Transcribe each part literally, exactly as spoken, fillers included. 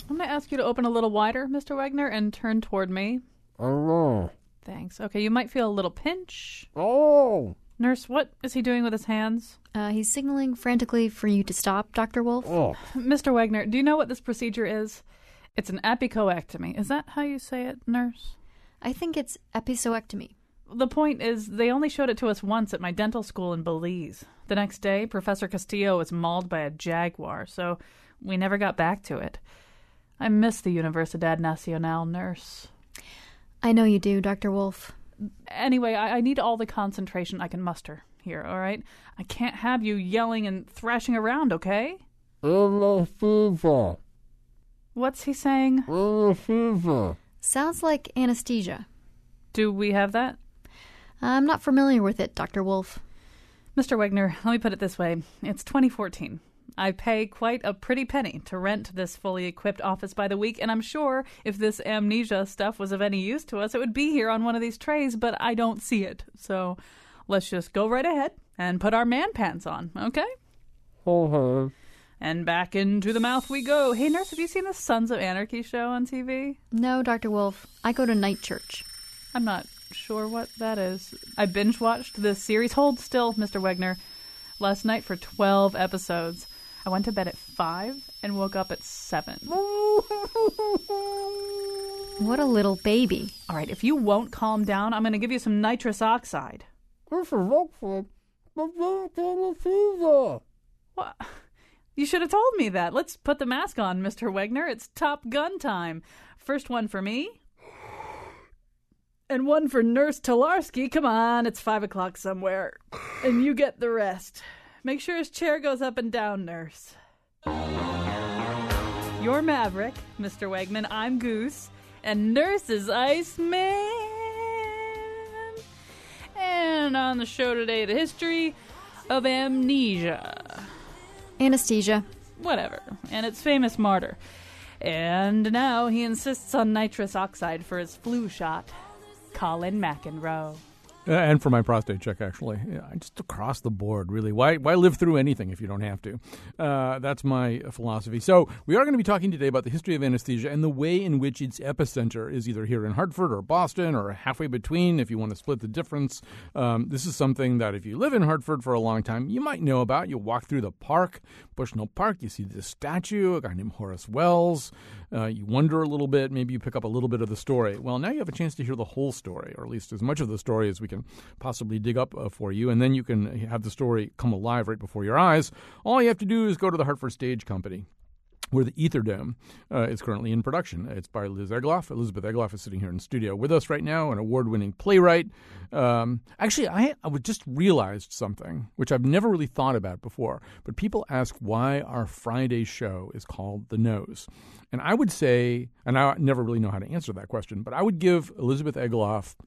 I'm going to ask you to open a little wider, Mister Wegner, and turn toward me. Oh. Thanks. Okay, you might feel a little pinch. Oh. Nurse, what is he doing with his hands? Uh, he's signaling frantically for you to stop, Doctor Wolf. Oh. Mister Wegner, do you know what this procedure is? It's an apicoectomy. Is that how you say it, nurse? I think it's episoectomy. The point is, they only showed it to us once at my dental school in Belize. The next day, Professor Castillo was mauled by a jaguar, so we never got back to it. I miss the Universidad Nacional, nurse. I know you do, Doctor Wolf. Anyway, I, I need all the concentration I can muster here, all right? I can't have you yelling and thrashing around, okay? Anesthesia. What's he saying? Anesthesia. Sounds like anesthesia. Do we have that? I'm not familiar with it, Doctor Wolf. Mister Wegner, let me put it this way. It's twenty fourteen. I pay quite a pretty penny to rent this fully equipped office by the week, and I'm sure if this amnesia stuff was of any use to us, it would be here on one of these trays, but I don't see it. So let's just go right ahead and put our man pants on, okay? Okay. And back into the mouth we go. Hey, nurse, have you seen the Sons of Anarchy show on T V? No, Doctor Wolf. I go to night church. I'm not sure what that is. I binge-watched this series. Hold still, Mister Wegner. Last night for twelve episodes. I went to bed at five and woke up at seven. What a little baby. All right, if you won't calm down, I'm going to give you some nitrous oxide. This is Oxford. But that's anesthesia. What? You should have told me that. Let's put the mask on, Mister Wegner. It's Top Gun time. First one for me. And one for Nurse Tolarski. Come on, it's five o'clock somewhere. And you get the rest. Make sure his chair goes up and down, nurse. You're Maverick, Mister Wegman. I'm Goose. And Nurse is Iceman. And on the show today, the history of amnesia. Anesthesia. Whatever. And its famous martyr. And now he insists on nitrous oxide for his flu shot. Colin McEnroe. Uh, and for my prostate check, actually. Yeah, just across the board, really. Why why live through anything if you don't have to? Uh, that's my philosophy. So we are going to be talking today about the history of anesthesia and the way in which its epicenter is either here in Hartford or Boston or halfway between if you want to split the difference. Um, this is something that if you live in Hartford for a long time, you might know about. You walk through the park, Bushnell Park, you see this statue, a guy named Horace Wells. Uh, you wonder a little bit, maybe you pick up a little bit of the story. Well, now you have a chance to hear the whole story, or at least as much of the story as we can possibly dig up uh, for you, and then you can have the story come alive right before your eyes. All you have to do is go to the Hartford Stage Company, where the Ether Dome uh, is currently in production. It's by Liz Egloff. Elizabeth Egloff is sitting here in studio with us right now, an award-winning playwright. Um, actually, I, I just realized something, which I've never really thought about before, but people ask why our Friday show is called The Nose. And I would say, and I never really know how to answer that question, but I would give Elizabeth Egloff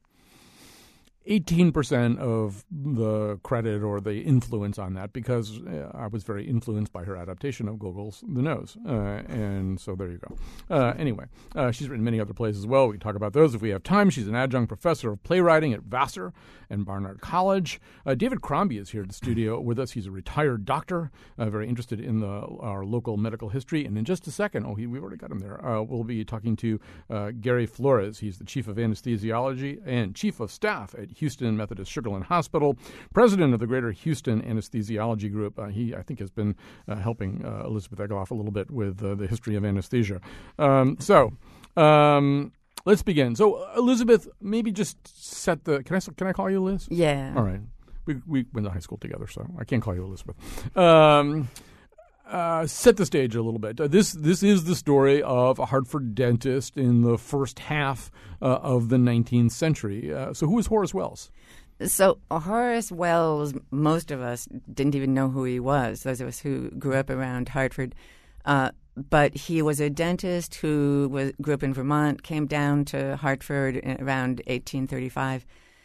eighteen percent of the credit or the influence on that because uh, I was very influenced by her adaptation of Gogol's The Nose. Uh, and so there you go. Uh, anyway, uh, she's written many other plays as well. We can talk about those if we have time. She's an adjunct professor of playwriting at Vassar and Barnard College. Uh, David Crombie is here at the studio with us. He's a retired doctor, uh, very interested in the our local medical history. And in just a second, oh, he, we've already got him there, uh, we'll be talking to uh, Gary Flores. He's the chief of anesthesiology and chief of staff at Houston Methodist Sugarland Hospital, president of the Greater Houston Anesthesiology Group. Uh, he, I think, has been uh, helping uh, Elizabeth Egloff a little bit with uh, the history of anesthesia. Um, so um, let's begin. So, Elizabeth, maybe just set the. Can I can I call you Liz? Yeah. All right. We we went to high school together, so I can't call you Elizabeth. Um, Uh, set the stage a little bit. Uh, this this is the story of a Hartford dentist in the first half uh, of the nineteenth century. Uh, so who was Horace Wells? So Horace Wells, most of us didn't even know who he was, those of us who grew up around Hartford. Uh, but he was a dentist who was, grew up in Vermont, came down to Hartford around eighteen thirty-five,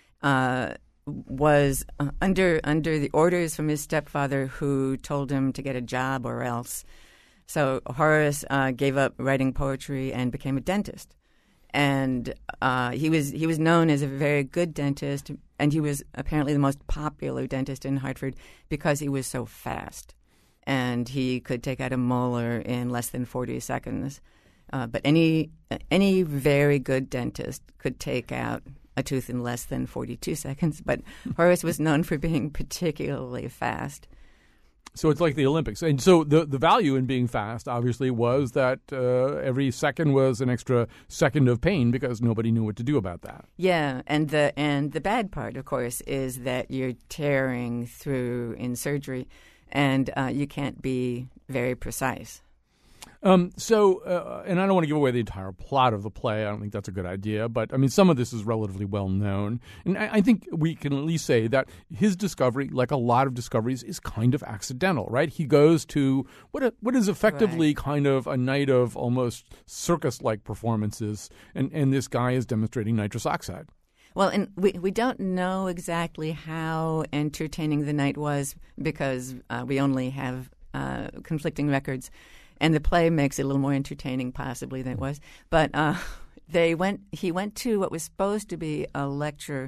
uh was uh, under under the orders from his stepfather, who told him to get a job or else. So Horace uh, gave up writing poetry and became a dentist. And uh, he was he was known as a very good dentist, and he was apparently the most popular dentist in Hartford because he was so fast. And he could take out a molar in less than forty seconds. uh, but any any very good dentist could take out a tooth in less than forty-two seconds. But Horace was known for being particularly fast. So it's like the Olympics. And so the the value in being fast, obviously, was that uh, every second was an extra second of pain because nobody knew what to do about that. Yeah, and the and the bad part, of course, is that you're tearing through in surgery, and uh, you can't be very precise. Um, so, uh, and I don't want to give away the entire plot of the play. I don't think that's a good idea. But, I mean, some of this is relatively well known. And I, I think we can at least say that his discovery, like a lot of discoveries, is kind of accidental, right? He goes to what a, what is effectively right. kind of a night of almost circus-like performances, and, and this guy is demonstrating nitrous oxide. Well, and we, we don't know exactly how entertaining the night was because uh, we only have uh, conflicting records. And the play makes it a little more entertaining, possibly, than it was. But uh, they went. He went to what was supposed to be a lecture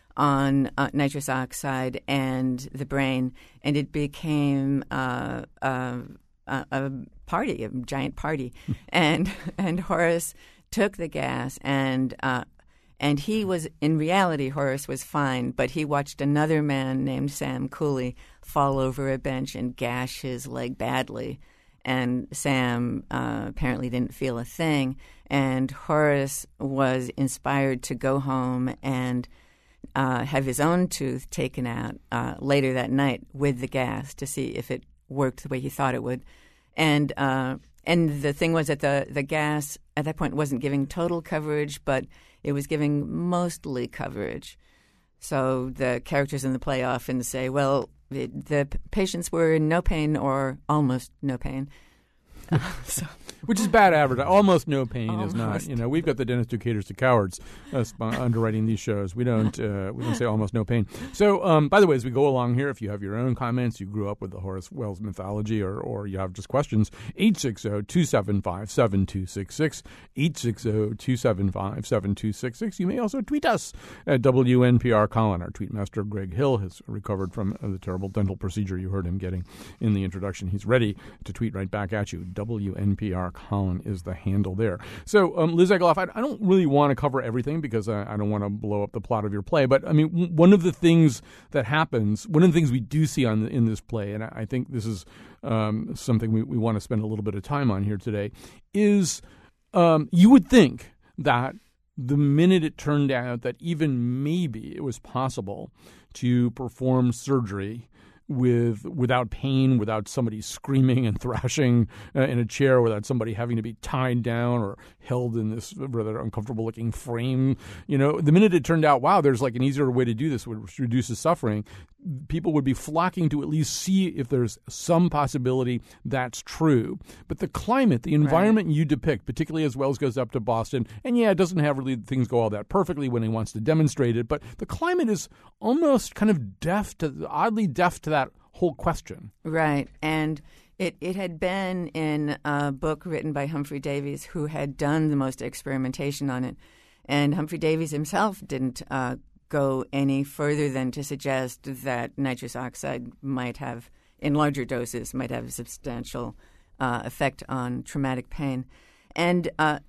on uh, nitrous oxide and the brain, and it became uh, a, a, a party, a giant party. and and Horace took the gas, and uh, and he was in reality Horace was fine, but he watched another man named Sam Cooley fall over a bench and gash his leg badly. And Sam uh, apparently didn't feel a thing. And Horace was inspired to go home and uh, have his own tooth taken out uh, later that night with the gas to see if it worked the way he thought it would. And uh, and the thing was that the, the gas at that point wasn't giving total coverage, but it was giving mostly coverage. So the characters in the play often say, well, The, the patients were in no pain or almost no pain. Uh, so. Which is bad advertising. Almost no pain Almost. is not. You know, we've got the dentist who caters to cowards uh, sp- underwriting these shows. We don't. Uh, we don't say almost no pain. So, um, by the way, as we go along here, if you have your own comments, you grew up with the Horace Wells mythology, or or you have just questions, eight six zero, two seven five, seven two six six, eight six zero, two seven five, seven two six six. You may also tweet us at W N P R Colin. Our tweet master, Greg Hill, has recovered from uh, the terrible dental procedure you heard him getting in the introduction. He's ready to tweet right back at you. W N P R Colin is the handle there. So, um, Liz Egloff, I, I don't really want to cover everything because I, I don't want to blow up the plot of your play. But, I mean, w- one of the things that happens, one of the things we do see on the, in this play, and I, I think this is um, something we, we want to spend a little bit of time on here today, is um, you would think that the minute it turned out that even maybe it was possible to perform surgery with without pain, without somebody screaming and thrashing uh, in a chair, without somebody having to be tied down or held in this rather uncomfortable-looking frame. You know, the minute it turned out, wow, there's like an easier way to do this, which reduces suffering, people would be flocking to at least see if there's some possibility that's true. But the climate, the environment right. you depict, particularly as Wells goes up to Boston, and yeah, it doesn't have really things go all that perfectly when he wants to demonstrate it, but the climate is almost kind of deaf to, oddly deaf to that whole question. Right. And it, it had been in a book written by Humphrey Davies, who had done the most experimentation on it. And Humphrey Davies himself didn't uh, go any further than to suggest that nitrous oxide might have, in larger doses, might have a substantial uh, effect on traumatic pain. And uh,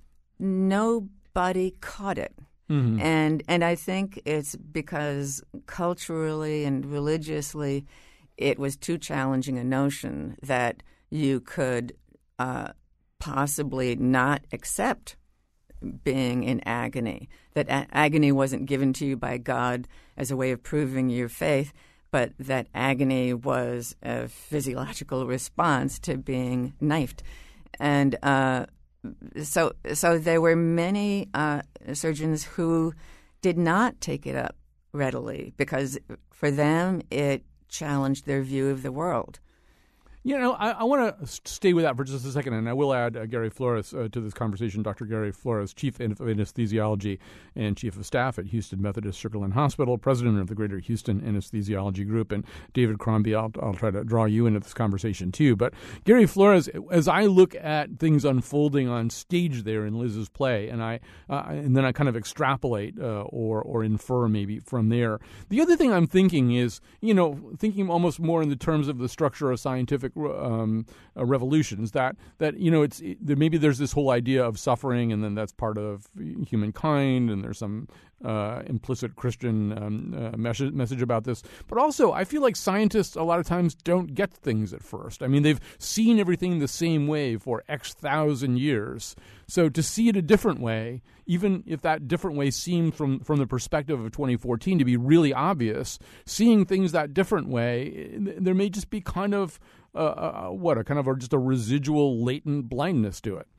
nobody caught it. Mm-hmm. And and I think it's because culturally and religiously it was too challenging a notion that you could uh, possibly not accept being in agony, that a- agony wasn't given to you by God as a way of proving your faith, but that agony was a physiological response to being knifed. And uh, so so there were many uh, surgeons who did not take it up readily because for them it challenged their view of the world. You know, I, I want to stay with that for just a second, and I will add uh, Gary Flores uh, to this conversation. Doctor Gary Flores, Chief of Anesthesiology and Chief of Staff at Houston Methodist Sugar Land Hospital, President of the Greater Houston Anesthesiology Group, and David Crombie, I'll, I'll try to draw you into this conversation too. But Gary Flores, as I look at things unfolding on stage there in Liz's play, and I uh, and then I kind of extrapolate uh, or or infer maybe from there. The other thing I'm thinking is, you know, thinking almost more in the terms of the structure of scientific scientific um, uh, revolutions. That that you know, it's it, maybe there's this whole idea of suffering, and then that's part of humankind, and there's some uh, implicit Christian um, uh, message, message about this. But also, I feel like scientists a lot of times don't get things at first. I mean, they've seen everything the same way for X thousand years. So to see it a different way, even if that different way seemed from, from the perspective of twenty fourteen to be really obvious, seeing things that different way, there may just be kind of, uh, uh, what, a kind of a, just a residual latent blindness to it.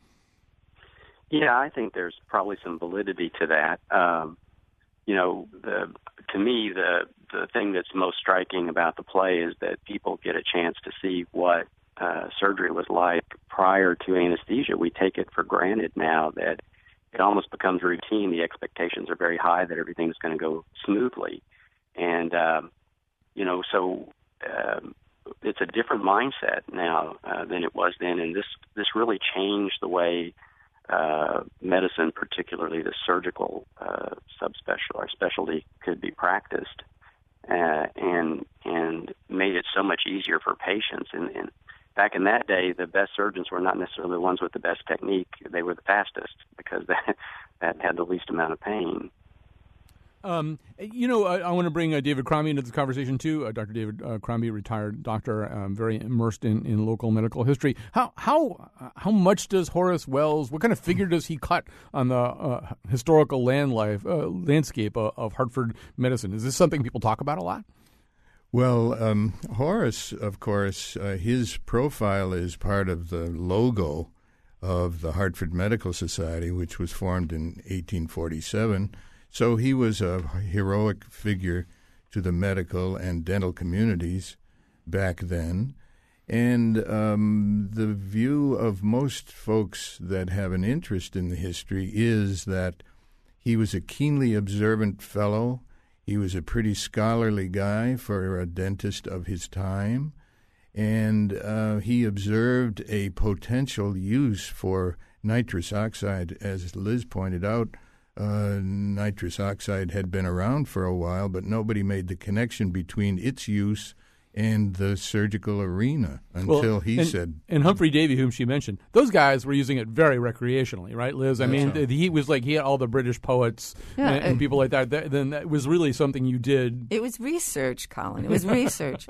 Yeah, I think there's probably some validity to that. Um, you know, the, to me, the the thing that's most striking about the play is that people get a chance to see what uh, surgery was like prior to anesthesia. We take it for granted now that it almost becomes routine. The expectations are very high that everything's going to go smoothly. And, um, you know, so um, it's a different mindset now uh, than it was then. And this, this really changed the way uh, medicine, particularly the surgical uh, subspecial or specialty, could be practiced, uh, and and made it so much easier for patients. And, and back in that day, the best surgeons were not necessarily the ones with the best technique. They were the fastest because that that had the least amount of pain. Um, you know, I, I want to bring uh, David Crombie into this conversation too. Uh, Doctor David uh, Crombie, retired doctor, um, very immersed in, in local medical history. How how how much does Horace Wells? What kind of figure does he cut on the uh, historical land life uh, landscape of, of Hartford medicine? Is this something people talk about a lot? Well, um, Horace, of course, uh, his profile is part of the logo of the Hartford Medical Society, which was formed in eighteen forty-seven. So he was a heroic figure to the medical and dental communities back then. And um, the view of most folks that have an interest in the history is that he was a keenly observant fellow. He was a pretty scholarly guy for a dentist of his time. And uh, he observed a potential use for nitrous oxide, as Liz pointed out. Uh, nitrous oxide had been around for a while, but nobody made the connection between its use and the surgical arena until well, he and, said. And Humphrey Davy, whom she mentioned, those guys were using it very recreationally, right, Liz? I mean, right. he was like, he had all the British poets yeah, and, and people like that. that. Then that was really something you did. It was research, Colin. It was research.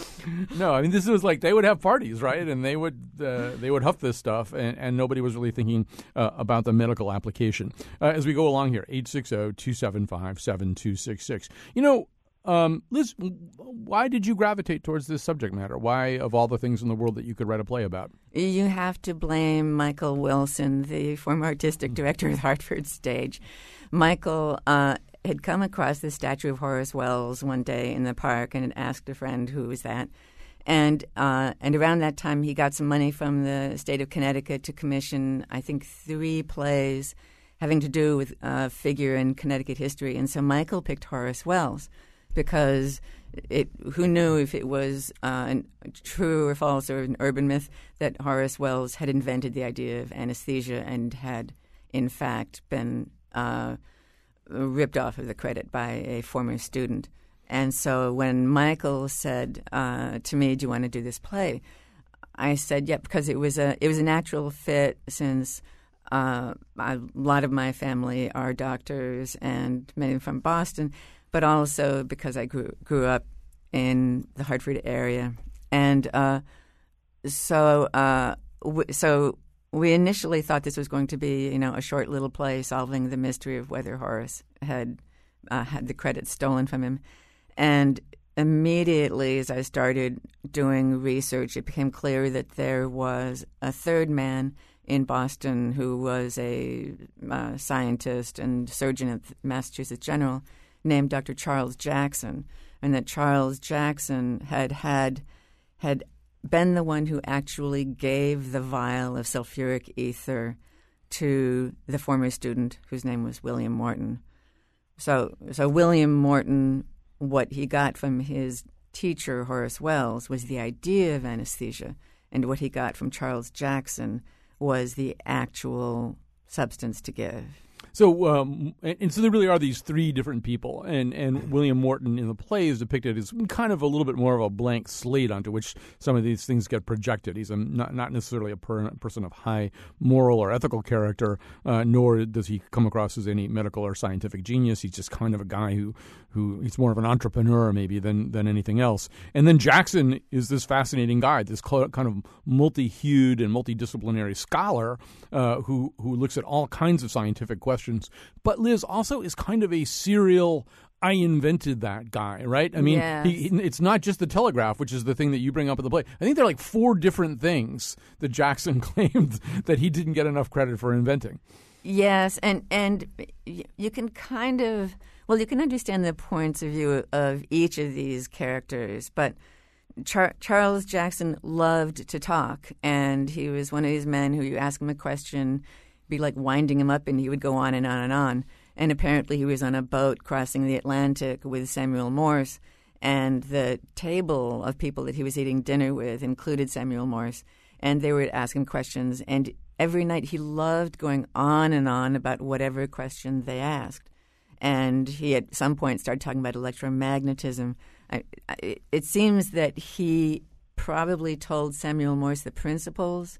No, I mean, this was like, they would have parties, right? And they would uh, they would huff this stuff, and, and nobody was really thinking uh, about the medical application. Uh, as we go along here, eight six zero, two seven five, seven two six six. You know, Um, Liz, why did you gravitate towards this subject matter? Why, of all the things in the world that you could write a play about? You have to blame Michael Wilson, the former artistic director of Hartford Stage. Michael uh, had come across the statue of Horace Wells one day in the park and had asked a friend, who was that? And uh, and around that time, he got some money from the state of Connecticut to commission, I think, three plays having to do with a uh, figure in Connecticut history. And so Michael picked Horace Wells, because it, who knew if it was uh, an, true or false or an urban myth that Horace Wells had invented the idea of anesthesia and had, in fact, been uh, ripped off of the credit by a former student. And so when Michael said uh, to me, do you want to do this play? I said, yeah, because it was a, it was a natural fit since uh, a lot of my family are doctors and many from Boston, but also because I grew grew up in the Hartford area, and uh, so uh, w- so we initially thought this was going to be, you know, a short little play solving the mystery of whether Horace had uh, had the credit stolen from him, and immediately as I started doing research, it became clear that there was a third man in Boston who was a uh, scientist and surgeon at Massachusetts General, named Doctor Charles Jackson, and that Charles Jackson had had had been the one who actually gave the vial of sulfuric ether to the former student whose name was William Morton. So, so William Morton, what he got from his teacher Horace Wells was the idea of anesthesia, and what he got from Charles Jackson was the actual substance to give. So, um, and, and so there really are these three different people, and, and William Morton in the play is depicted as kind of a little bit more of a blank slate onto which some of these things get projected. He's a, not not necessarily a per, person of high moral or ethical character, uh, nor does he come across as any medical or scientific genius. He's just kind of a guy who who he's more of an entrepreneur maybe than than anything else. And then Jackson is this fascinating guy, this kind of multi-hued and multidisciplinary scholar uh, who who looks at all kinds of scientific questions. But Liz also is kind of a serial I invented that guy, right? I mean, yes. he, it's not just the telegraph, which is the thing that you bring up in the play. I think there are like four different things that Jackson claimed that he didn't get enough credit for inventing. Yes, and and you can kind of, well, you can understand the points of view of each of these characters, but Char- Charles Jackson loved to talk, and he was one of these men who you ask him a question, be like winding him up, and he would go on and on and on. And apparently he was on a boat crossing the Atlantic with Samuel Morse, and the table of people that he was eating dinner with included Samuel Morse, and they would ask him questions. And every night he loved going on and on about whatever question they asked. And he at some point started talking about electromagnetism. I, I, it seems that he probably told Samuel Morse the principles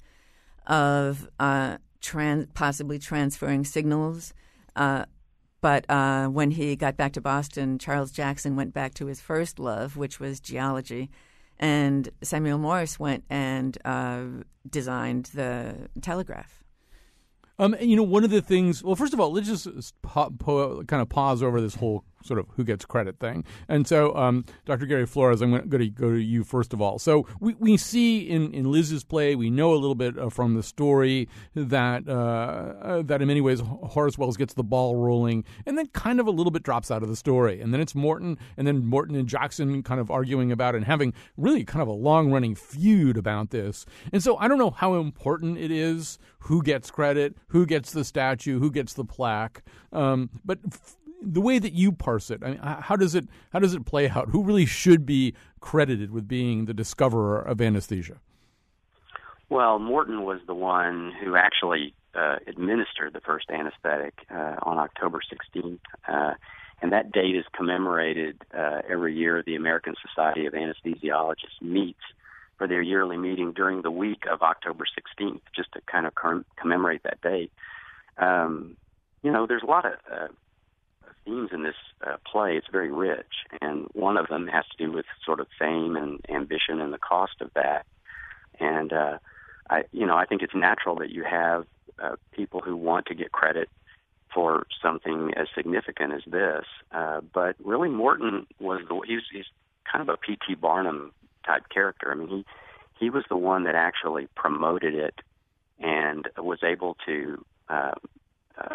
of uh, trans, possibly transferring signals. Uh, but uh, when he got back to Boston, Charles Jackson went back to his first love, which was geology. And Samuel Morse went and uh, designed the telegraph. Um, and, you know, one of the things, well, first of all, let's just po- po- kind of pause over this whole sort of who gets credit thing. And so, um, Doctor Gary Flores, I'm going to go to you first of all. So we, we see in, in Liz's play, we know a little bit uh, from the story that uh, uh, that in many ways Horace Wells gets the ball rolling and then kind of a little bit drops out of the story. And then it's Morton and then Morton and Jackson kind of arguing about it and having really kind of a long-running feud about this. And so I don't know how important it is who gets credit, who gets the statue, who gets the plaque. Um, but f- the way that you parse it, I mean, how does it how does it play out? Who really should be credited with being the discoverer of anesthesia? Well, Morton was the one who actually uh, administered the first anesthetic uh, on October sixteenth, uh, and that date is commemorated uh, every year. The American Society of Anesthesiologists meets for their yearly meeting during the week of October sixteenth, just to kind of com- commemorate that date. Um, you know, there's a lot of uh, themes in this uh, play. It's very rich, and one of them has to do with sort of fame and ambition and the cost of that. And uh, I, you know, I think it's natural that you have uh, people who want to get credit for something as significant as this. Uh, but really, Morton was the he's he's kind of a P T Barnum type character. I mean, he he was the one that actually promoted it and was able to uh, uh,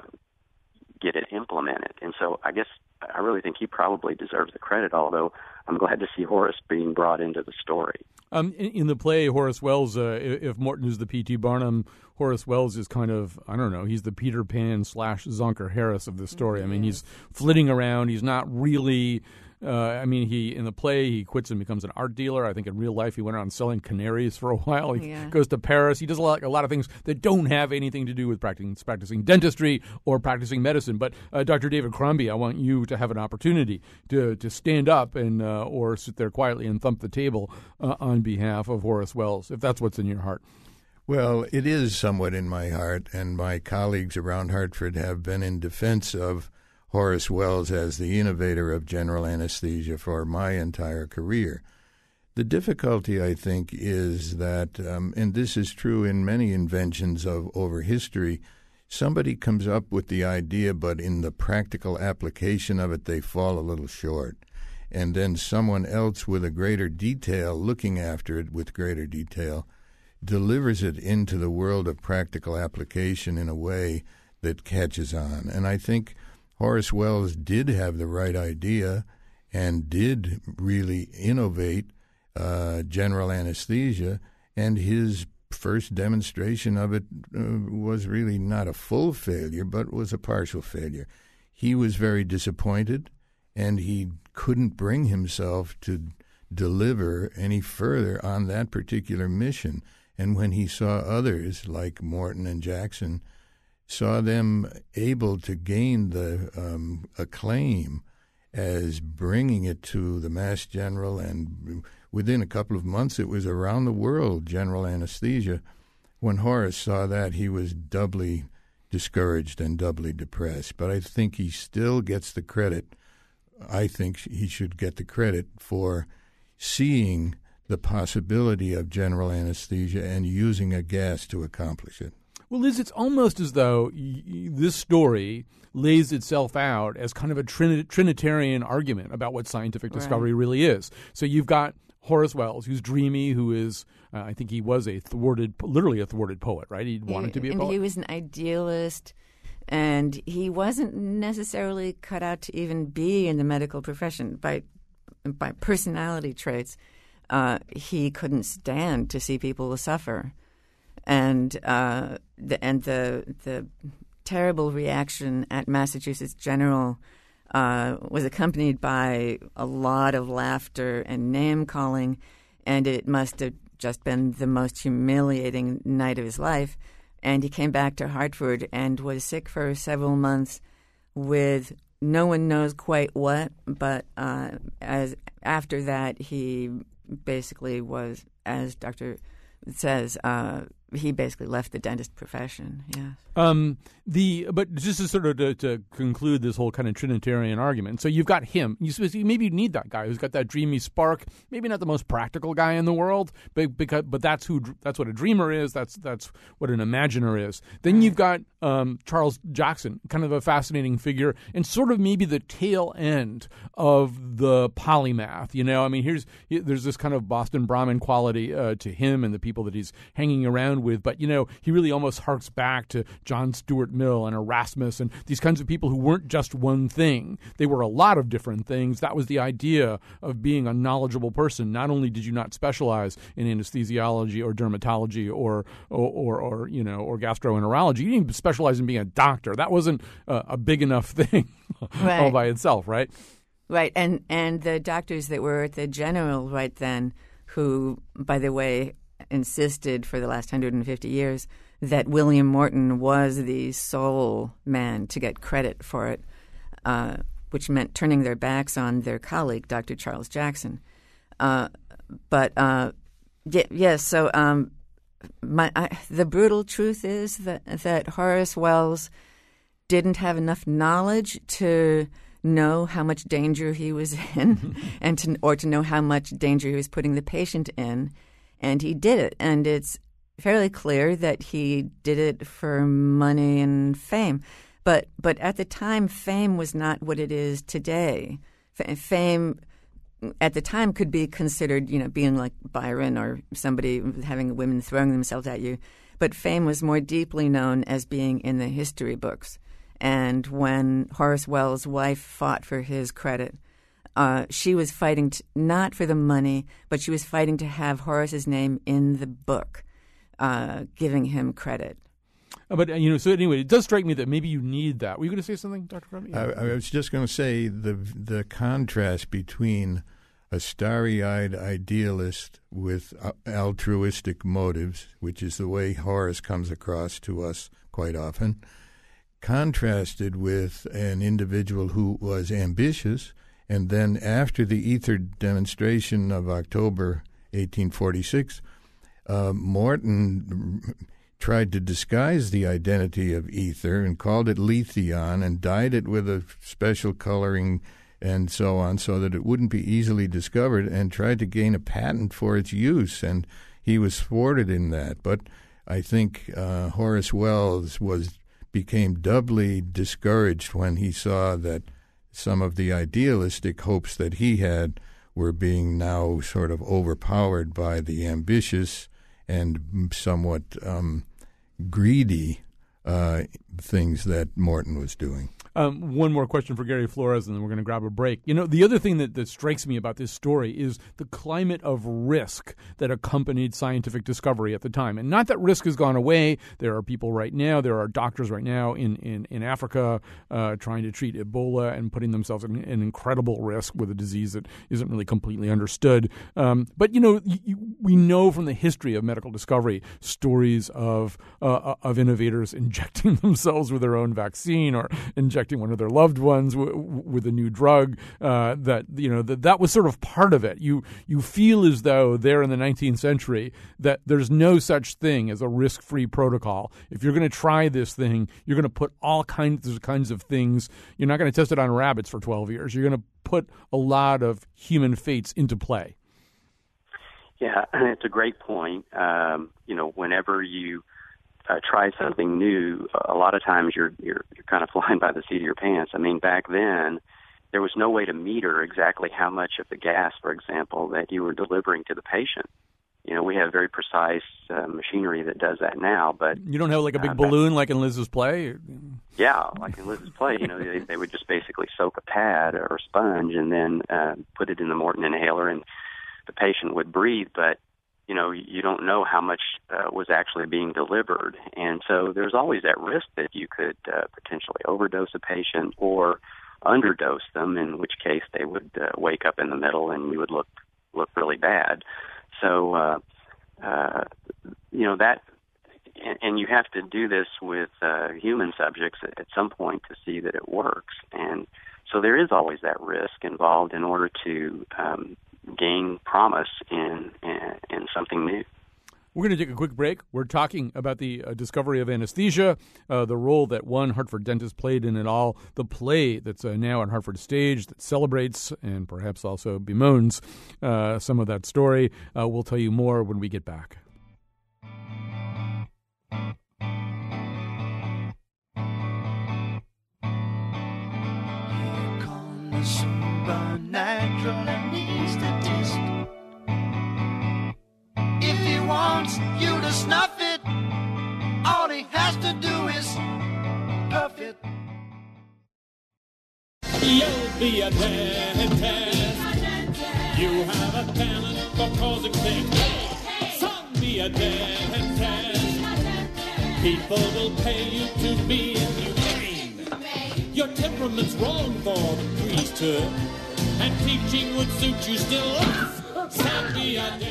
get it implemented. And so I guess I really think he probably deserves the credit, although I'm glad to see Horace being brought into the story. Um, in, in the play, Horace Wells, uh, if Morton is the P T Barnum, Horace Wells is kind of, I don't know, he's the Peter Pan slash Zonker Harris of the story. I mean, he's flitting around. He's not really... Uh, I mean, he in the play, he quits and becomes an art dealer. I think in real life, he went around selling canaries for a while. He yeah. goes to Paris. He does a lot, a lot of things that don't have anything to do with practicing, practicing dentistry or practicing medicine. But uh, Doctor David Crombie, I want you to have an opportunity to to stand up and uh, or sit there quietly and thump the table uh, on behalf of Horace Wells, if that's what's in your heart. Well, it is somewhat in my heart, and my colleagues around Hartford have been in defense of Horace Wells as the innovator of general anesthesia for my entire career. The difficulty, I think, is that, um, and this is true in many inventions of over history, somebody comes up with the idea, but in the practical application of it, they fall a little short. And then someone else with a greater detail, looking after it with greater detail, delivers it into the world of practical application in a way that catches on. And I think Horace Wells did have the right idea and did really innovate uh, general anesthesia, and his first demonstration of it uh, was really not a full failure, but was a partial failure. He was very disappointed, and he couldn't bring himself to deliver any further on that particular mission. And when he saw others like Morton and Jackson saw them able to gain the um, acclaim as bringing it to the Mass General, and within a couple of months it was around the world, general anesthesia. When Horace saw that, he was doubly discouraged and doubly depressed. But I think he still gets the credit. I think he should get the credit for seeing the possibility of general anesthesia and using a gas to accomplish it. Well, Liz, it's almost as though y- y- this story lays itself out as kind of a trini- Trinitarian argument about what scientific discovery Right. really is. So you've got Horace Wells, who's dreamy, who is, uh, I think he was a thwarted, literally a thwarted poet, right? He wanted to be a and poet. he was an idealist, and he wasn't necessarily cut out to even be in the medical profession. By by personality traits, uh, he couldn't stand to see people suffer. And uh, the and the the terrible reaction at Massachusetts General uh, was accompanied by a lot of laughter and name calling, and it must have just been the most humiliating night of his life. And he came back to Hartford and was sick for several months with no one knows quite what. But uh, as after that, he basically was, as Doctor says, uh, he basically left the dentist profession. Yes. Um, the but just to sort of to, to conclude this whole kind of Trinitarian argument. So you've got him. You suppose maybe you need that guy who's got that dreamy spark. Maybe not the most practical guy in the world, but because but that's who that's what a dreamer is. That's that's what an imaginer is. Then you've got um, Charles Jackson, kind of a fascinating figure, and sort of maybe the tail end of the polymath. You know, I mean, here's there's this kind of Boston Brahmin quality uh, to him and the people that he's hanging around with. But you know, he really almost harks back to John Stuart Mill and Erasmus and these kinds of people who weren't just one thing. They were a lot of different things. That was the idea of being a knowledgeable person. Not only did you not specialize in anesthesiology or dermatology or or, or, or you know or gastroenterology, you didn't even specialize in being a doctor. That wasn't uh, a big enough thing Right. all by itself, right? Right, and and the doctors that were at the General right then, who, by the way, insisted for the last one hundred fifty years that William Morton was the sole man to get credit for it, uh, which meant turning their backs on their colleague, Doctor Charles Jackson. Uh, but uh, yes, yeah, so um, my I, the brutal truth is that that Horace Wells didn't have enough knowledge to know how much danger he was in, and to or to know how much danger he was putting the patient in. And he did it, and it's fairly clear that he did it for money and fame. But but at the time, fame was not what it is today. F- fame at the time could be considered, you know, being like Byron or somebody having women throwing themselves at you. But fame was more deeply known as being in the history books. And when Horace Wells' wife fought for his credit, Uh, she was fighting t- not for the money, but she was fighting to have Horace's name in the book, uh, giving him credit. Uh, but, uh, you know, so anyway, it does strike me that maybe you need that. Were you going to say something, Doctor Crummy? I, I was just going to say the the contrast between a starry-eyed idealist with uh, altruistic motives, which is the way Horace comes across to us quite often, contrasted with an individual who was ambitious. And then after the ether demonstration of October eighteen forty-six, uh, Morton tried to disguise the identity of ether and called it Letheon and dyed it with a special coloring and so on so that it wouldn't be easily discovered, and tried to gain a patent for its use. And he was thwarted in that. But I think uh, Horace Wells was became doubly discouraged when he saw that some of the idealistic hopes that he had were being now sort of overpowered by the ambitious and somewhat um, greedy uh, things that Morton was doing. Um, one more question for Gary Flores, and then we're going to grab a break. You know, the other thing that, that strikes me about this story is the climate of risk that accompanied scientific discovery at the time. And not that risk has gone away. There are people right now, there are doctors right now in, in, in Africa uh, trying to treat Ebola and putting themselves in an incredible risk with a disease that isn't really completely understood. Um, but, you know, you, we know from the history of medical discovery stories of, uh, of innovators injecting themselves themselves with their own vaccine or injecting one of their loved ones w- w- with a new drug. Uh, that you know that that was sort of part of it. You you feel as though there in the nineteenth century that there's no such thing as a risk-free protocol. If you're going to try this thing, you're going to put all kinds of kinds of things. You're not going to test it on rabbits for twelve years. You're going to put a lot of human fates into play. Yeah, it's a great point. Um, you know, whenever you uh, try something new, a lot of times you're, you're you're kind of flying by the seat of your pants. I mean, back then, there was no way to meter exactly how much of the gas, for example, that you were delivering to the patient. You know, we have very precise uh, machinery that does that now, but you don't have like a big uh, balloon like in Liz's play. Yeah, like in Liz's play, you know, they, they would just basically soak a pad or a sponge and then uh, put it in the Morton inhaler, and the patient would breathe. But you know, you don't know how much uh, was actually being delivered, and so there's always that risk that you could uh, potentially overdose a patient or underdose them, in which case they would uh, wake up in the middle and you would look look really bad. So, uh, uh, you know, that, and, and you have to do this with uh, human subjects at, at some point to see that it works. And so there is always that risk involved in order to um, gain promise in, in, in something new. We're going to take a quick break. We're talking about the uh, discovery of anesthesia, uh, the role that one Hartford dentist played in it all, the play that's uh, now on Hartford stage that celebrates and perhaps also bemoans uh, some of that story. Uh, we'll tell you more when we get back. Here comes the supernatural anesthetist. If he wants you to snuff it, all he has to do is puff it. You'll be a dentist. You have a talent for causing things. Some be a dentist. People will pay you to be inhumane. Your temperament's wrong for the priesthood, and teaching would suit you still. Some be a dentist.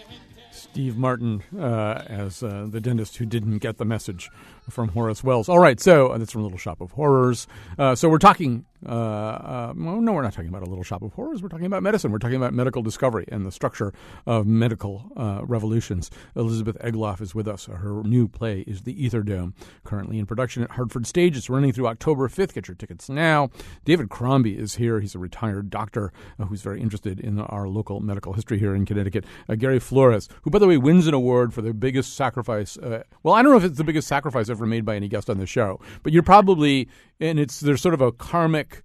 Steve Martin uh, as uh, the dentist who didn't get the message from Horace Wells. All right, so uh, that's from Little Shop of Horrors. Uh, so we're talking, uh, uh, well, no, we're not talking about a Little Shop of Horrors. We're talking about medicine. We're talking about medical discovery and the structure of medical uh, revolutions. Elizabeth Egloff is with us. Her new play is The Ether Dome, currently in production at Hartford Stage. It's running through October fifth. Get your tickets now. David Crombie is here. He's a retired doctor uh, who's very interested in our local medical history here in Connecticut. Uh, Gary Flores, who, by the way, wins an award for the biggest sacrifice. Uh, well, I don't know if it's the biggest sacrifice ever made by any guest on the show, but you're probably, and it's there's sort of a karmic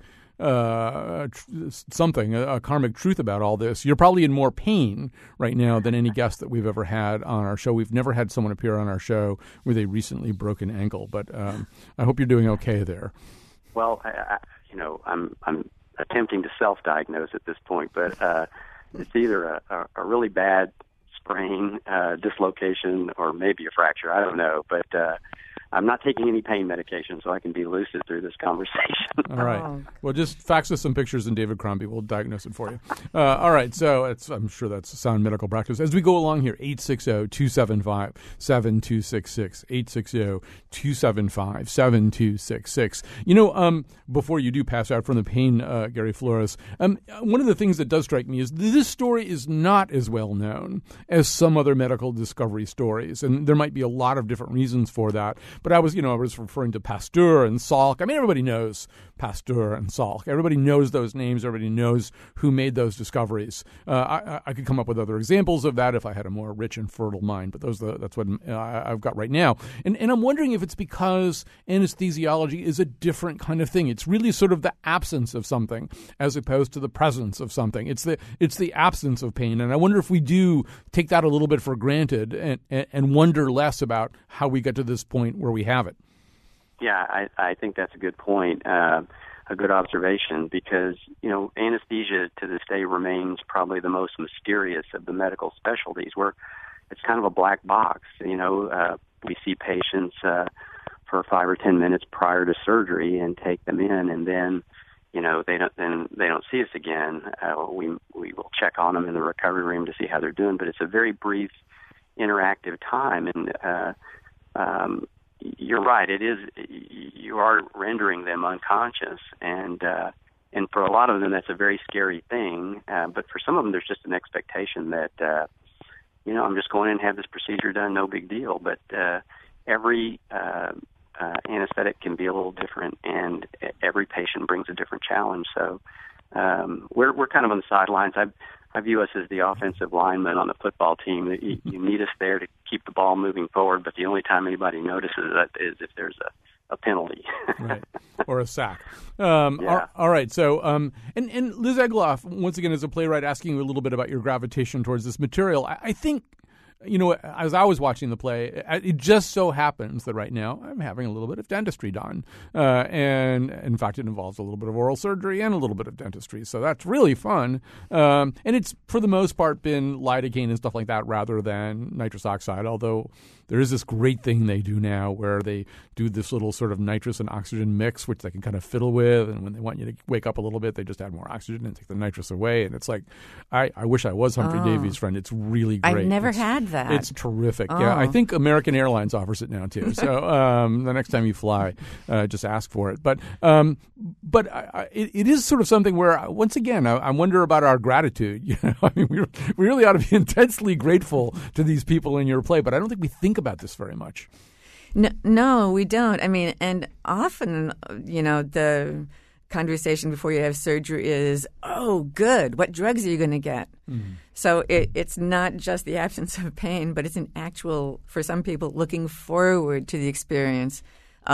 uh, tr- something, a, a karmic truth about all this. You're probably in more pain right now than any guest that we've ever had on our show. We've never had someone appear on our show with a recently broken ankle, but um, I hope you're doing okay there. Well, I, I, you know, I'm I'm attempting to self-diagnose at this point, but uh, it's either a, a, a really bad sprain, uh, dislocation, or maybe a fracture. I don't know, but uh, I'm not taking any pain medication, so I can be lucid through this conversation. All right. Oh. Well, just fax us some pictures, and David Crombie will diagnose it for you. Uh, all right. So it's, I'm sure that's sound medical practice. As we go along here, eight six zero, two seven five, seven two six six, eight six zero, two seven five, seven two six six. You know, um, before you do pass out from the pain, uh, Gary Flores, um, one of the things that does strike me is this story is not as well known as some other medical discovery stories, and there might be a lot of different reasons for that. But I was, you know, I was referring to Pasteur and Salk. I mean, everybody knows Pasteur and Salk. Everybody knows those names. Everybody knows who made those discoveries. Uh, I, I could come up with other examples of that if I had a more rich and fertile mind, but those the, that's what uh, I've got right now. And, and I'm wondering if it's because anesthesiology is a different kind of thing. It's really sort of the absence of something as opposed to the presence of something. It's the it's the absence of pain. And I wonder if we do take that a little bit for granted and, and, and wonder less about how we get to this point where we have it. Yeah, I, I think that's a good point, uh, a good observation, because, you know, anesthesia to this day remains probably the most mysterious of the medical specialties, where it's kind of a black box. You know, uh, we see patients uh, for five or ten minutes prior to surgery and take them in, and then, you know, they don't then they don't see us again. Uh, we we will check on them in the recovery room to see how they're doing, but it's a very brief, interactive time, and uh, um, you're right. It is you are rendering them unconscious, and uh, and for a lot of them, that's a very scary thing. Uh, but for some of them, there's just an expectation that uh, you know I'm just going in and have this procedure done, no big deal. But uh, every uh, uh, anesthetic can be a little different, and every patient brings a different challenge. So um, we're we're kind of on the sidelines. I I view us as the offensive linemen on the football team. You, you need us there to keep the ball moving forward, but the only time anybody notices that is if there's a, a penalty. Right. Or a sack. Um, yeah. all, all right. So, um, and, and Liz Egloff, once again, as a playwright, asking you a little bit about your gravitation towards this material. I, I think, you know, as I was watching the play, it just so happens that right now I'm having a little bit of dentistry done. Uh, and, in fact, it involves a little bit of oral surgery and a little bit of dentistry. So that's really fun. Um, and it's, for the most part, been lidocaine and stuff like that rather than nitrous oxide, although there is this great thing they do now where they do this little sort of nitrous and oxygen mix, which they can kind of fiddle with. And when they want you to wake up a little bit, they just add more oxygen and take the nitrous away. And it's like, I, I wish I was Humphrey oh. Davy's friend. It's really great. I've never it's, had that. It's terrific. Oh. Yeah, I think American Airlines offers it now too. So um, the next time you fly, uh, just ask for it. But um, but I, I, it, it is sort of something where, once again, I, I wonder about our gratitude. You know, I mean, we, we really ought to be intensely grateful to these people in your play, but I don't think we think about this very much. No, no, we don't. I mean, and often, you know, the conversation before you have surgery is, oh, good, what drugs are you going to get? Mm-hmm. So it, it's not just the absence of pain, but it's an actual, for some people, looking forward to the experience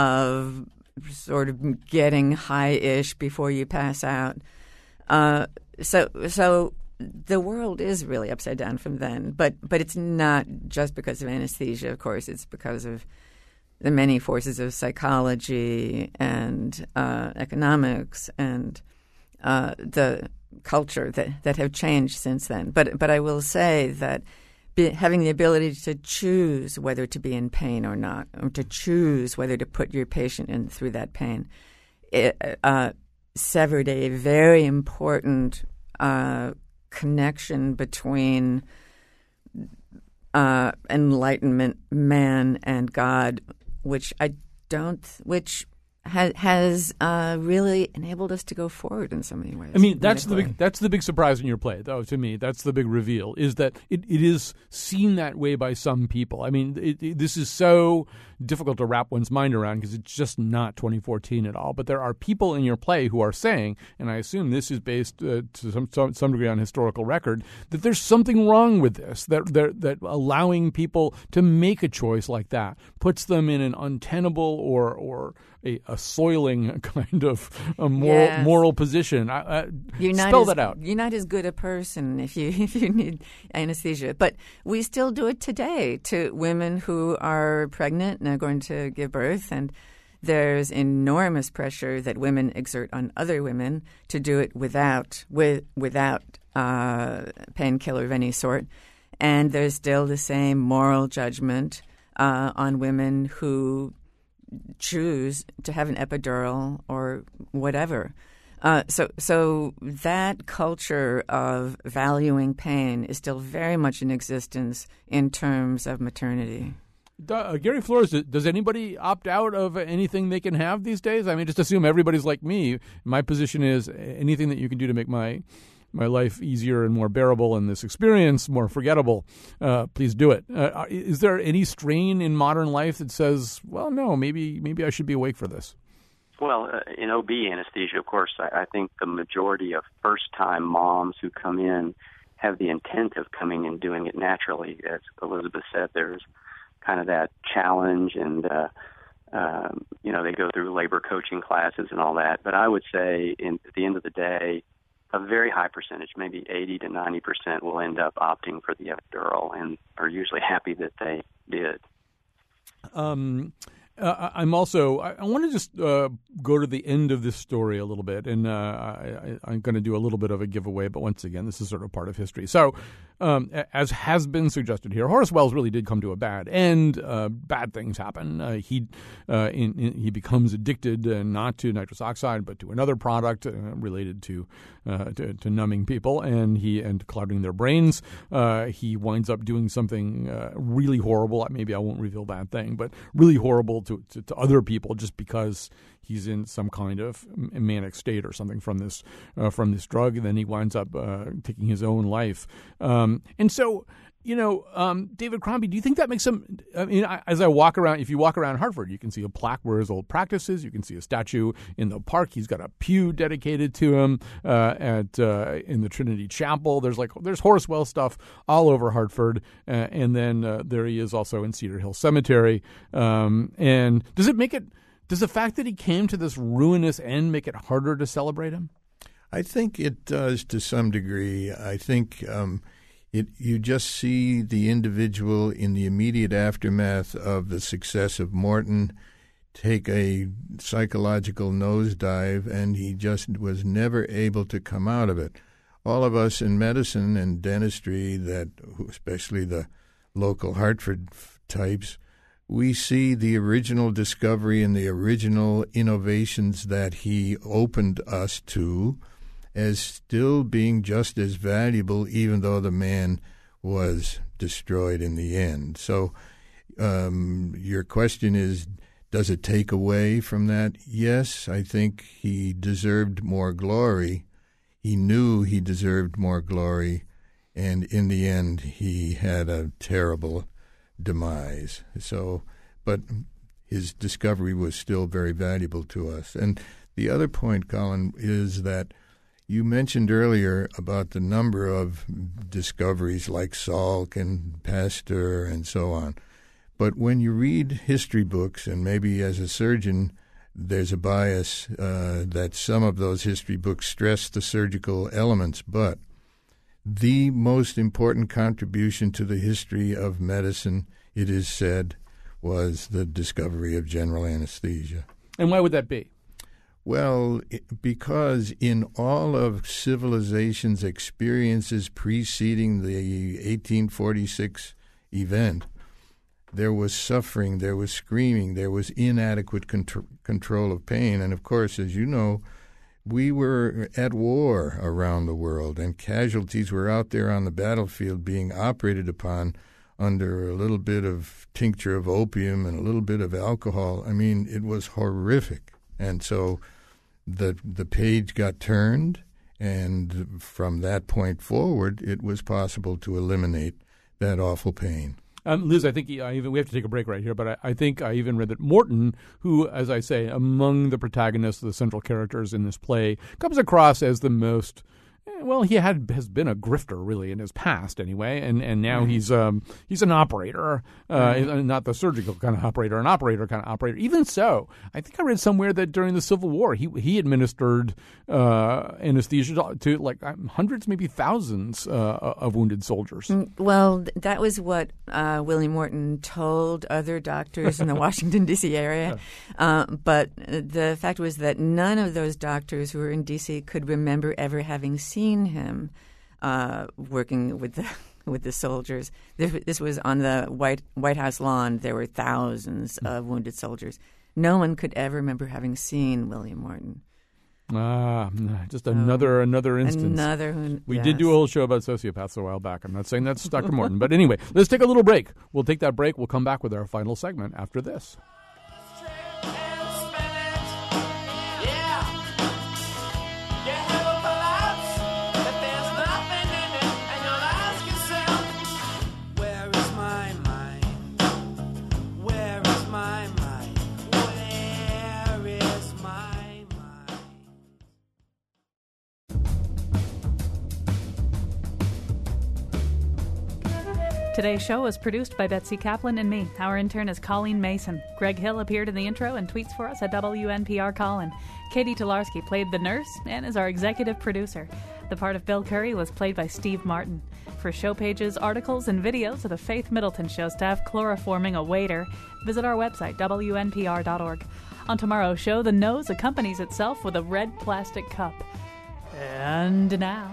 of sort of getting high-ish before you pass out. Uh, so so the world is really upside down from then, but but it's not just because of anesthesia, of course. It's because of the many forces of psychology and uh, economics and uh, the culture that, that have changed since then. But but I will say that be, having the ability to choose whether to be in pain or not, or to choose whether to put your patient in through that pain, it uh, severed a very important uh, connection between uh, Enlightenment man and God, which I don't, which ha- has uh, really enabled us to go forward in so many ways. I mean, that's the big, that's the big surprise in your play, though. To me, that's the big reveal, is that it, it is seen that way by some people. I mean, it, it, this is so difficult to wrap one's mind around because it's just not twenty fourteen at all. But there are people in your play who are saying, and I assume this is based uh, to some, some some degree on historical record, that there's something wrong with this, that that, that allowing people to make a choice like that puts them in an untenable or or a, a soiling kind of a moral yes. moral position. I, I, you're not spell as, that out. You're not as good a person if you if you need anesthesia. But we still do it today to women who are pregnant and are going to give birth, and there's enormous pressure that women exert on other women to do it without with without uh, painkiller of any sort. And there's still the same moral judgment uh, on women who choose to have an epidural or whatever. Uh, so, so that culture of valuing pain is still very much in existence in terms of maternity. Uh, Gary Flores, does anybody opt out of anything they can have these days? I mean, just assume everybody's like me. My position is anything that you can do to make my my life easier and more bearable and this experience more forgettable, uh, please do it. Uh, is there any strain in modern life that says, well, no, maybe maybe I should be awake for this? Well, uh, in O B anesthesia, of course, I, I think the majority of first-time moms who come in have the intent of coming and doing it naturally. As Elizabeth said, there's kind of that challenge, and uh, um, you know, they go through labor coaching classes and all that. But I would say, in, at the end of the day, a very high percentage, maybe eighty to ninety percent, will end up opting for the epidural and are usually happy that they did. Um. Uh, I'm also, I, I want to just uh, go to the end of this story a little bit, and uh, I, I'm going to do a little bit of a giveaway, but once again, this is sort of part of history. So, um, as has been suggested here, Horace Wells really did come to a bad end. Uh, bad things happen. Uh, he uh, in, in, he becomes addicted, uh, not to nitrous oxide, but to another product uh, related to, uh, to to numbing people, and he and clouding their brains. Uh, he winds up doing something uh, really horrible. Maybe I won't reveal that thing, but really horrible to, to, to other people just because he's in some kind of manic state or something from this uh, from this drug, and then he winds up uh, taking his own life. Um, and so, you know, um, David Crombie, do you think that makes some? I mean, I, as I walk around, if you walk around Hartford, you can see a plaque where his old practice is. You can see a statue in the park. He's got a pew dedicated to him uh, at uh, in the Trinity Chapel. There's like there's Horace Wells stuff all over Hartford, uh, and then uh, there he is also in Cedar Hill Cemetery. Um, and does it make it? Does the fact that he came to this ruinous end make it harder to celebrate him? I think it does to some degree. I think. Um, It, you just see the individual in the immediate aftermath of the success of Morton take a psychological nosedive, and he just was never able to come out of it. All of us in medicine and dentistry, that especially the local Hartford types, we see the original discovery and the original innovations that he opened us to as still being just as valuable, even though the man was destroyed in the end. So um, your question is, does it take away from that? Yes, I think he deserved more glory. He knew he deserved more glory, and in the end, he had a terrible demise. So, but his discovery was still very valuable to us. And the other point, Colin, is that you mentioned earlier about the number of discoveries like Salk and Pasteur and so on. But when you read history books, and maybe as a surgeon there's a bias uh, that some of those history books stress the surgical elements, but the most important contribution to the history of medicine, it is said, was the discovery of general anesthesia. And why would that be? Well, because in all of civilization's experiences preceding the eighteen forty-six event, there was suffering, there was screaming, there was inadequate contr- control of pain. And, of course, as you know, we were at war around the world, and casualties were out there on the battlefield being operated upon under a little bit of tincture of opium and a little bit of alcohol. I mean, it was horrific. And so the the page got turned, and from that point forward, it was possible to eliminate that awful pain. Um, Liz, I think I even we have to take a break right here, but I, I think I even read that Morton, who, as I say, among the protagonists, the central characters in this play, comes across as the most. Well, he had has been a grifter really in his past anyway, and, and now mm-hmm. he's um he's an operator, uh, mm-hmm. not the surgical kind of operator, an operator kind of operator. Even so, I think I read somewhere that during the Civil War he he administered uh, anesthesia to like hundreds, maybe thousands uh, of wounded soldiers. Well, that was what uh, William Morton told other doctors in the Washington D C area, uh, but the fact was that none of those doctors who were in D C could remember ever having seen. seen him uh, working with the with the soldiers. This, this was on the White White House lawn. There were thousands of wounded soldiers. No one could ever remember having seen William Morton. Ah, just another oh, another instance. Another. We yes. did do a whole show about sociopaths a while back. I'm not saying that's Doctor Morton, but anyway, let's take a little break. We'll take that break. We'll come back with our final segment after this. Today's show was produced by Betsy Kaplan and me. Our intern is Colleen Mason. Greg Hill appeared in the intro and tweets for us at W N P R Colin. Katie Tolarski played the nurse and is our executive producer. The part of Bill Curry was played by Steve Martin. For show pages, articles, and videos of the Faith Middleton Show staff chloroforming a waiter, visit our website, W N P R dot org. On tomorrow's show, the nose accompanies itself with a red plastic cup. And now,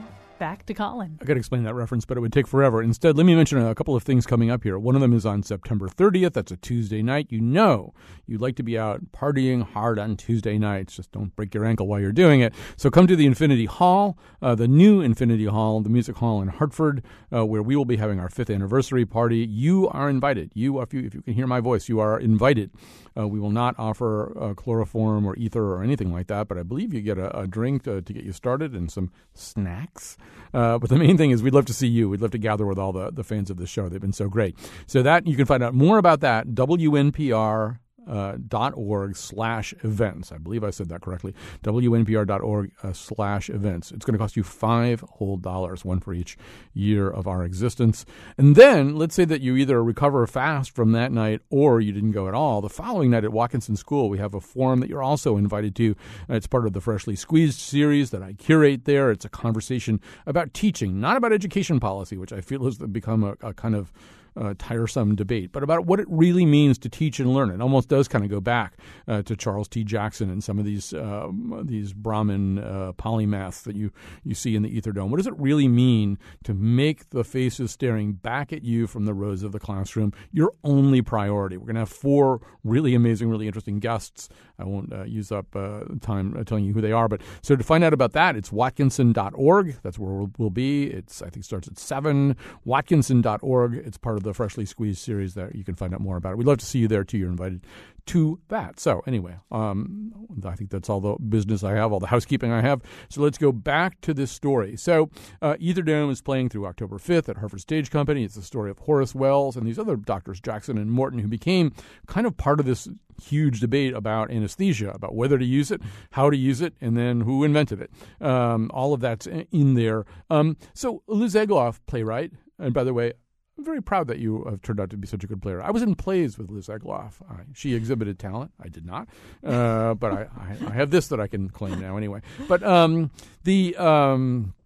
back to Colin. I got to explain that reference, but it would take forever. Instead, let me mention a couple of things coming up here. One of them is on September thirtieth. That's a Tuesday night. You know you'd like to be out partying hard on Tuesday nights. Just don't break your ankle while you're doing it. So come to the Infinity Hall, uh, the new Infinity Hall, the Music Hall in Hartford, uh, where we will be having our fifth anniversary party. You are invited. You, if you, if you can hear my voice, you are invited. Uh, we will not offer uh, chloroform or ether or anything like that, but I believe you get a, a drink to, to get you started and some snacks. Uh, but the main thing is we'd love to see you. We'd love to gather with all the, the fans of the show. They've been so great. So that you can find out more about that, W N P R Uh, dot org slash events. I believe I said that correctly. W N P R dot org uh, slash events. It's going to cost you five whole dollars, one for each year of our existence. And then let's say that you either recover fast from that night or you didn't go at all. The following night at Watkinson School, we have a forum that you're also invited to. Uh, it's part of the Freshly Squeezed series that I curate there. It's a conversation about teaching, not about education policy, which I feel has become a, a kind of Uh, tiresome debate, but about what it really means to teach and learn. It almost does kind of go back uh, to Charles T. Jackson and some of these uh, these Brahmin uh, polymaths that you, you see in the Ether Dome. What does it really mean to make the faces staring back at you from the rows of the classroom your only priority? We're going to have four really amazing, really interesting guests. I won't uh, use up uh, time uh, telling you who they are, but so to find out about that, it's watkinson dot org. That's where we'll, we'll be. It's I think starts at seven. watkinson dot org. It's part of the Freshly Squeezed series that you can find out more about it. We'd love to see you there too. You're invited to that. So anyway, um, I think that's all the business I have, all the housekeeping I have. So let's go back to this story. So uh, Ether Dome is playing through October fifth at Hartford Stage Company. It's the story of Horace Wells and these other doctors, Jackson and Morton, who became kind of part of this huge debate about anesthesia, about whether to use it, how to use it, and then who invented it. Um, all of that's in there. Um, so Liz Egloff, playwright, and by the way, I'm very proud that you have turned out to be such a good player. I was in plays with Liz Egloff. I, she exhibited talent. I did not. Uh, but I, I, I have this that I can claim now anyway. But um, the... Um,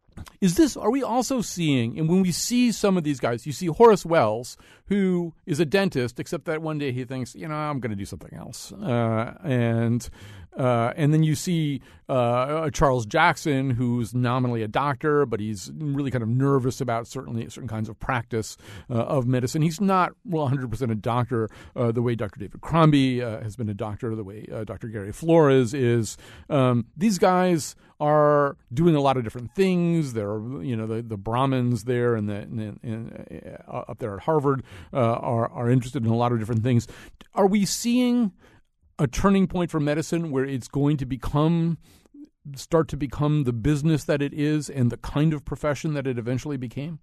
Is this, are we also seeing, and when we see some of these guys, you see Horace Wells, who is a dentist, except that one day he thinks, you know, I'm going to do something else. Uh, and uh, and then you see uh, Charles Jackson, who's nominally a doctor, but he's really kind of nervous about certainly certain kinds of practice uh, of medicine. He's not, well, one hundred percent a doctor uh, the way Doctor David Crombie uh, has been a doctor, the way uh, Doctor Gary Flores is. Um, these guys are doing a lot of different things. There are, you know, the, the Brahmins there and the in, in, uh, up there at Harvard uh, are are interested in a lot of different things. Are we seeing a turning point for medicine where it's going to become start to become the business that it is and the kind of profession that it eventually became?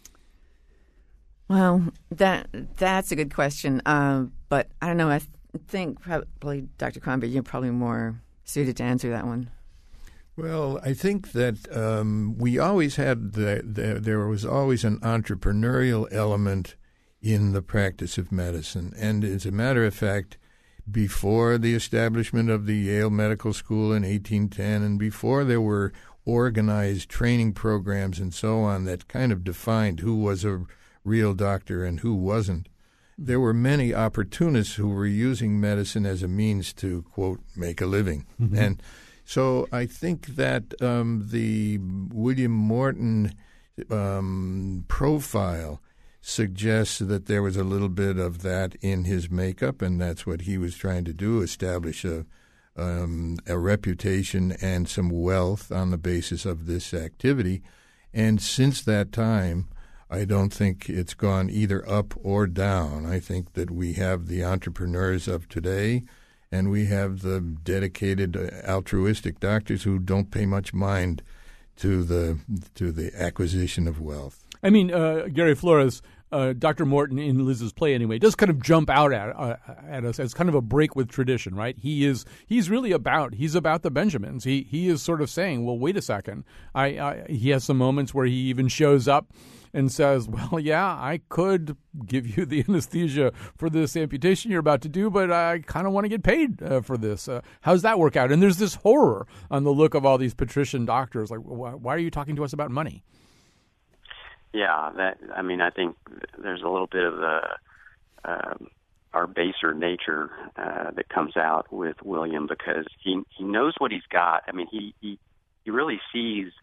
Well, that that's a good question. Uh, but I don't know. I th- think probably Doctor Crombie, you're probably more suited to answer that one. Well, I think that um, we always had the, the there was always an entrepreneurial element in the practice of medicine, and as a matter of fact, before the establishment of the Yale Medical School in eighteen ten, and before there were organized training programs and so on that kind of defined who was a real doctor and who wasn't, there were many opportunists who were using medicine as a means to, quote, make a living. Mm-hmm. And so I think that um, the William Morton um, profile suggests that there was a little bit of that in his makeup, and that's what he was trying to do, establish a, um, a reputation and some wealth on the basis of this activity. And since that time, I don't think it's gone either up or down. I think that we have the entrepreneurs of today, and we have the dedicated uh, altruistic doctors who don't pay much mind to the to the acquisition of wealth. I mean, uh, Gary Flores, uh, Doctor Morton in Liz's play anyway, does kind of jump out at uh, at us as kind of a break with tradition, right? He is he's really about he's about the Benjamins. He he is sort of saying, well, wait a second. I, I he has some moments where he even shows up and says, well, yeah, I could give you the anesthesia for this amputation you're about to do, but I kind of want to get paid uh, for this. Uh, how's that work out? And there's this horror on the look of all these patrician doctors. Like, why, why are you talking to us about money? Yeah, that. I mean, I think there's a little bit of the um, our baser nature uh, that comes out with William, because he he knows what he's got. I mean, he he, he really sees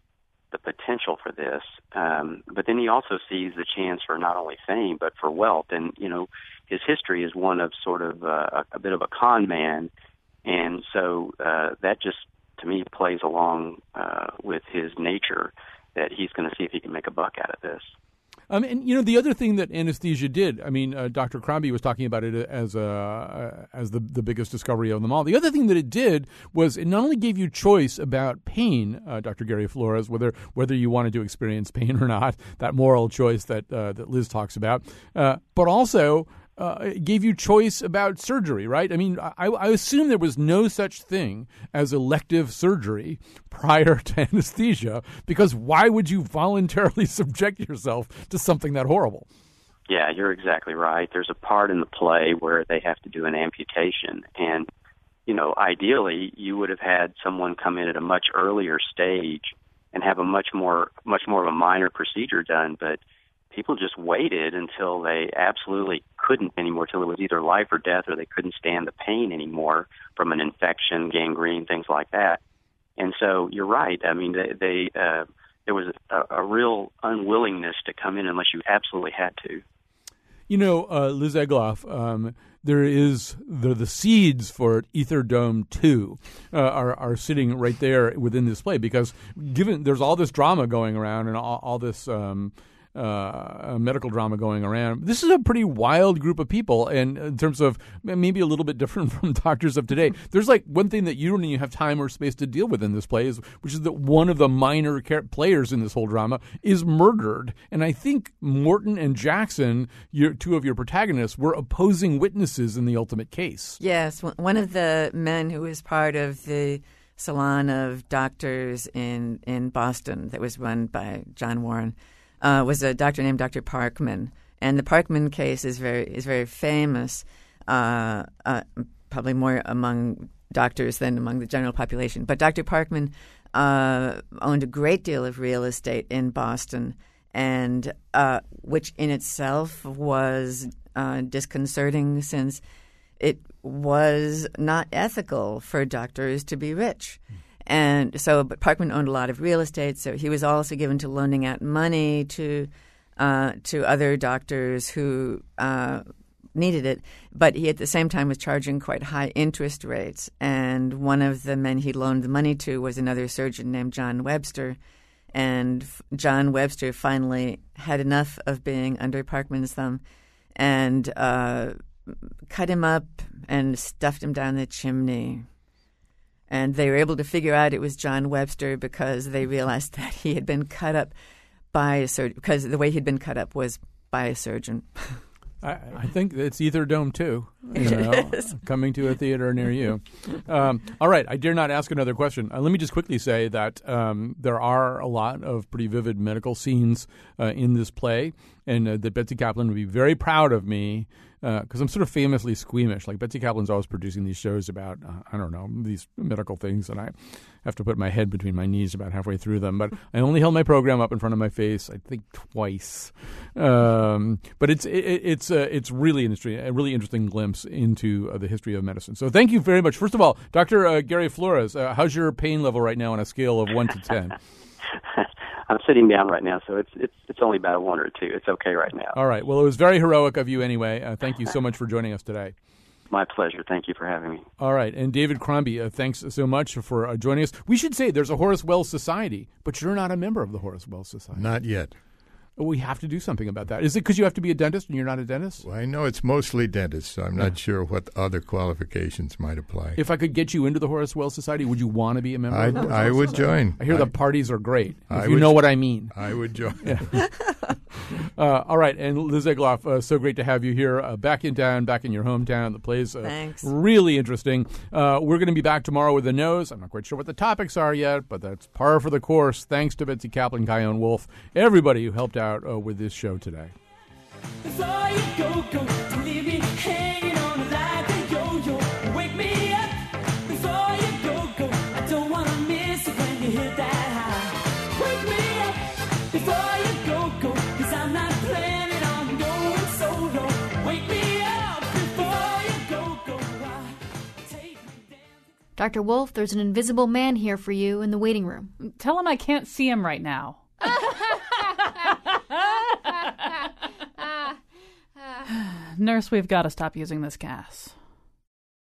the potential for this. Um, but then he also sees the chance for not only fame but for wealth. And you know, his history is one of sort of uh, a, a bit of a con man, and so uh, that just to me plays along uh, with his nature that he's going to see if he can make a buck out of this. Um, and you know, the other thing that anesthesia did, I mean, uh, Doctor Crombie was talking about it as a, uh, as the the biggest discovery of them all. The other thing that it did was it not only gave you choice about pain, uh, Doctor Gary Flores, whether whether you wanted to experience pain or not, that moral choice that uh, that Liz talks about, uh, but also Uh, it gave you choice about surgery, right? I mean, I, I assume there was no such thing as elective surgery prior to anesthesia, because why would you voluntarily subject yourself to something that horrible? Yeah, you're exactly right. There's a part in the play where they have to do an amputation, and, you know, ideally you would have had someone come in at a much earlier stage and have a much more, much more of a minor procedure done, but people just waited until they absolutely couldn't anymore, till it was either life or death, or they couldn't stand the pain anymore from an infection, gangrene, things like that. And so you're right. I mean, they, they uh, there was a, a real unwillingness to come in unless you absolutely had to. You know, uh, Liz Egloff, um, there is the the seeds for Ether Dome two uh, are are sitting right there within this play, because given there's all this drama going around and all, all this Um, Uh, medical drama going around. This is a pretty wild group of people, and in terms of maybe a little bit different from doctors of today. There's like one thing that you don't even have time or space to deal with in this play, is, which is that one of the minor car- players in this whole drama is murdered. And I think Morton and Jackson, your, two of your protagonists, were opposing witnesses in the ultimate case. Yes, one of the men who was part of the salon of doctors in, in Boston that was run by John Warren Uh, was a doctor named Doctor Parkman, and the Parkman case is very is very famous, uh, uh, probably more among doctors than among the general population. But Doctor Parkman uh, owned a great deal of real estate in Boston, and uh, which in itself was uh, disconcerting, since it was not ethical for doctors to be rich. And so, but Parkman owned a lot of real estate, so he was also given to loaning out money to uh, to other doctors who uh, needed it. But he, at the same time, was charging quite high interest rates. And one of the men he loaned the money to was another surgeon named John Webster. And John Webster finally had enough of being under Parkman's thumb and uh, cut him up and stuffed him down the chimney. And they were able to figure out it was John Webster because they realized that he had been cut up by a surgeon, because the way he'd been cut up was by a surgeon. I, I think it's Ether Dome two, you know, coming to a theater near you. Um, all right, I dare not ask another question. Uh, let me just quickly say that um, there are a lot of pretty vivid medical scenes uh, in this play, and uh, that Betsy Kaplan would be very proud of me, because uh, I'm sort of famously squeamish. Like, Betsy Kaplan's always producing these shows about, uh, I don't know, these medical things, and I have to put my head between my knees about halfway through them. But I only held my program up in front of my face, I think, twice. Um, but it's it, it's uh, it's really interesting, a really interesting glimpse into uh, the history of medicine. So thank you very much. First of all, Doctor Uh, Gary Flores, uh, how's your pain level right now on a scale of one to ten? I'm sitting down right now, so it's it's it's only about a one or a two. It's okay right now. All right. Well, it was very heroic of you anyway. Uh, thank you so much for joining us today. My pleasure. Thank you for having me. All right. And David Crombie, uh, thanks so much for uh, joining us. We should say there's a Horace Wells Society, but you're not a member of the Horace Wells Society. Not yet. We have to do something about that. Is it because you have to be a dentist and you're not a dentist? Well, I know it's mostly dentists, so I'm not Yeah. sure what other qualifications might apply. If I could get you into the Horace Wells Society, would you want to be a member I'd, of the Horace I Wells would Society? join. I hear I, the parties are great, if I you would, know what I mean. I would join. Yeah. uh, all right. And Liz Egloff, uh, so great to have you here, uh, back in town, back in your hometown. The play's uh, Thanks. really interesting. Uh, we're going to be back tomorrow with the nose. I'm not quite sure what the topics are yet, but that's par for the course. Thanks to Betsy Kaplan, Kyone Wolf, everybody who helped out uh, with this show today. Before you go, go, don't leave me hanging on like a yo-yo. Wake me up before you go, go. I don't want to miss it when you hit that high. Wake me up before you go, go, 'cause I'm not planning on going solo. Wake me up before you go, go. Take me down. Doctor Wolf, there's an invisible man here for you in the waiting room. Tell him I can't see him right now. Nurse, we've got to stop using this gas.